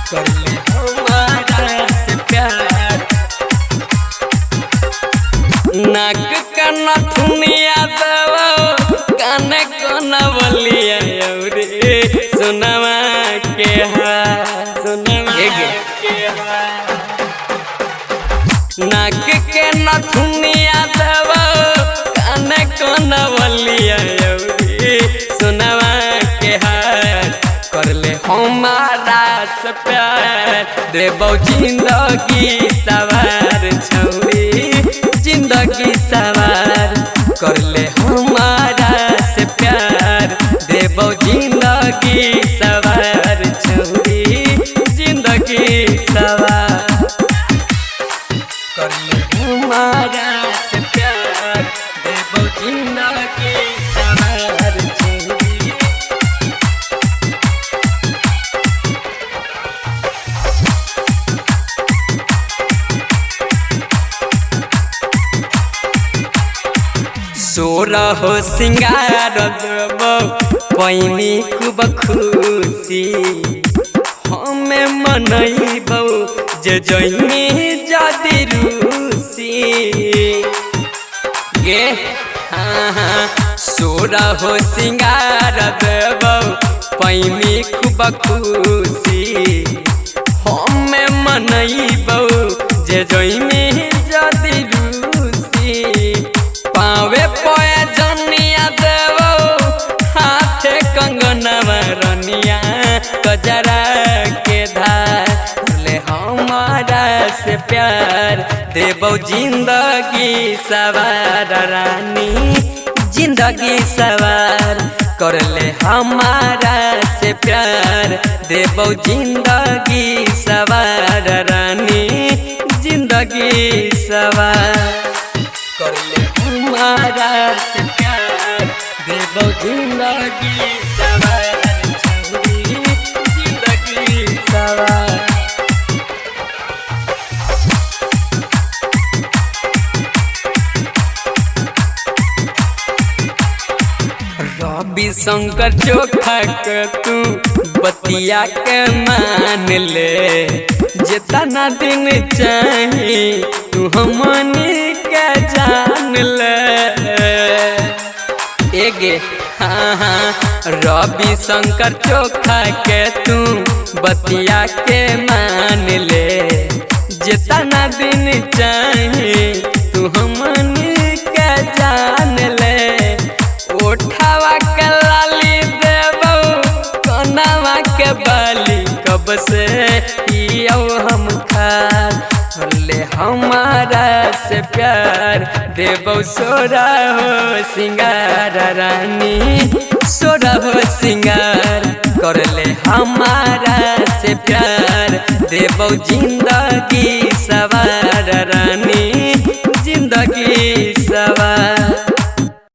कर ले हमारा से प्यार। नाक का नथुनिया दबो कान कनवलिया रे सुनवा के सुनवा के नाक के नथुनिया दबो कान कनवलिया रे सुनवा के कर ले हमारा से प्यार। देबो जिंदगी सवार छौरी जिंदगी सवार। कर ले हमारा से प्यार। देबो जिंदगी सवार छौरी जिंदगी सवार। कर ले हमारा से प्यार। देबो जिंदगी सवार छौरी। सोरा हो सिंगार देबो पैनी खूब खुशी। हमें मनैबो जे जइनी जदी रूसी गे हाँ। सोरा हो सिंगार देबो पैनी खूब खुशी। हमें मनैबो जे जइनी जदी रूसी। पावे पोए जनिया देवो हाथे कंगनवा रनिया गजरा के धार। ले हमारा से प्यार। देबो जिंदगी सवार रानी जिंदगी सवार। कर ले हमारा से प्यार। देबो जिंदगी सवार रानी जिंदगी सवार। कर ले हमारा से प्यार। देबो जिंदगी सवार छौरी जिंदगी सवार। रवि शंकर चोखा के तू बतिया के मान ले। जितना दिन चाही तू हमनी के जान ले। एगे हाँ रवि शंकर चोखा के तू बतिया के मान ले। जितना दिन चाही तू हमनी के जान ले। ओठावा के लाली देबो कनावा के बाली कब से पियो हम खार। ले हमारा से प्यार। देबो सोरा हो सिंगार रानी सोरा हो सिंगार। कर ले हमारा से प्यार। देबो जिंदगी सवार